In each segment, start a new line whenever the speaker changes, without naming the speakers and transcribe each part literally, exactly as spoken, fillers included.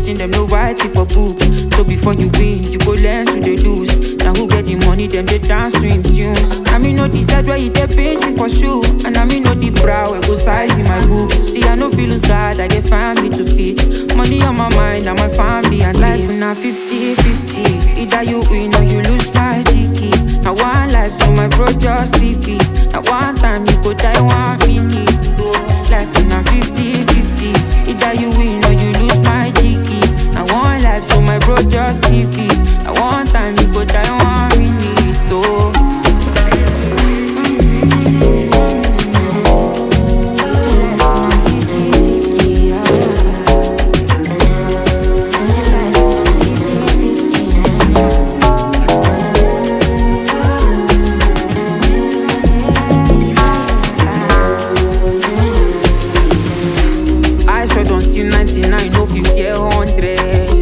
wetin them no write it for book. So before you win, you go learn to the lose. Now who get the money, them they dance to him tunes. I mean no decide where you dey pinch me for shoe. And I mean no the brow, I go size in my boobs. See I no feel lose God, I get family to feed. Money on my mind, and my family and life now fifty fifty. Either you win or you lose my cheeky. Now one life, so my bro just leave it. Now one time you go die one minute. Oh, life now fifty fifty. Either you win or you lose my cheeky. Now one life, so my bro just leave it. Now one time you go die one minute. Oh. ninety-nine, no fifty, one hundred.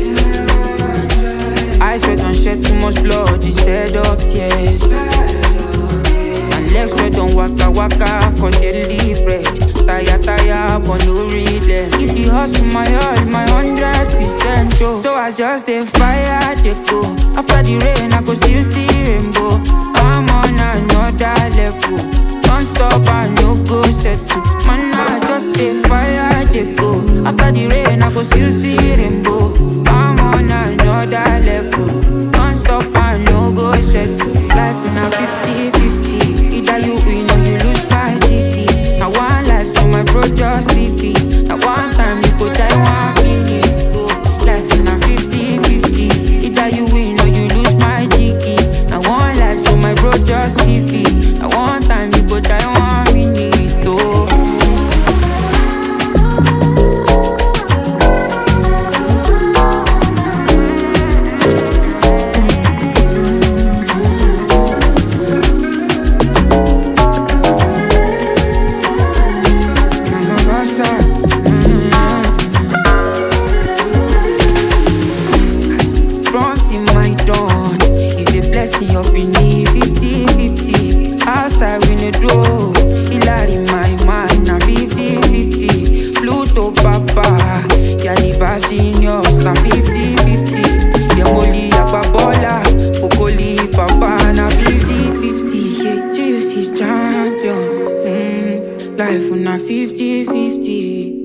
I swear don't shed too much blood instead of tears. And legs sweat don't waka waka for daily bread. Tire tire but no relay. Give the hustle my all, my hundred percent show. So I just dey fire, dey go. After the rain I go still see rainbow. I'm on another level. Don't stop, I no go settle. Man, I just dey fire, dey go. After the rain, I go still see rainbow. I'm on another level. Don't stop, I no go settle. Life in a fifty fifty. Either you win or you lose my G P. Now one life, so my bro just leave it. Now one time you go die one minute. Oh, life in a fifty fifty. Either you win or you lose my G P. Now one life, so my bro just leave it. Now one time you go die one minute. Oh. Up in the fifty fifty. Outside we no do. It in my mind now fifty fifty. Pluto Papa, yeah Livas genius now fifty fifty. Yeah Molly Ababola, Okoli Papa now fifty fifty. Yeah, G C champion. Mm, life now fifty fifty.